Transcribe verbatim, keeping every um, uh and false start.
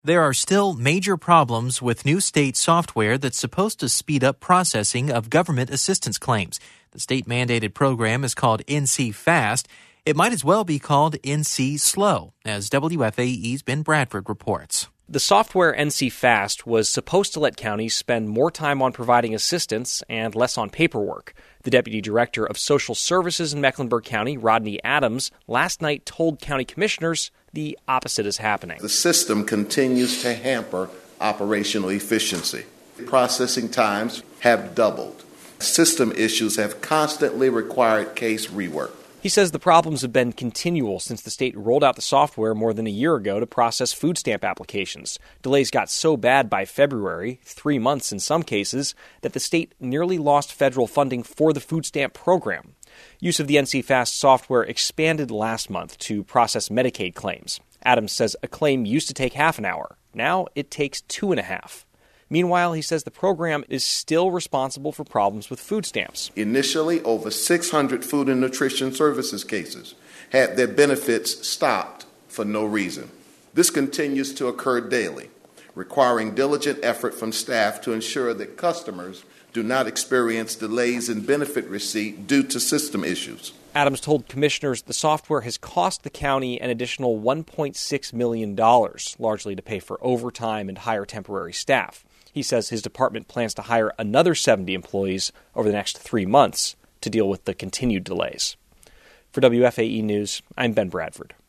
There are still major problems with new state software that's supposed to speed up processing of government assistance claims. The state-mandated program is called N C Fast. It might as well be called N C Slow, as W F A E's Ben Bradford reports. The software N C Fast was supposed to let counties spend more time on providing assistance and less on paperwork. The Deputy Director of Social Services in Mecklenburg County, Rodney Adams, last night told county commissioners the opposite is happening. The system continues to hamper operational efficiency. Processing times have doubled. System issues have constantly required case rework. He says the problems have been continual since the state rolled out the software more than a year ago to process food stamp applications. Delays got so bad by February, three months in some cases, that the state nearly lost federal funding for the food stamp program. Use of the N C Fast software expanded last month to process Medicaid claims. Adams says a claim used to take half an hour. Now it takes two and a half. Meanwhile, he says the program is still responsible for problems with food stamps. Initially, over six hundred Food and Nutrition Services cases had their benefits stopped for no reason. This continues to occur daily, requiring diligent effort from staff to ensure that customers do not experience delays in benefit receipt due to system issues. Adams told commissioners the software has cost the county an additional one point six million dollars, largely to pay for overtime and hire temporary staff. He says his department plans to hire another seventy employees over the next three months to deal with the continued delays. For W F A E News, I'm Ben Bradford.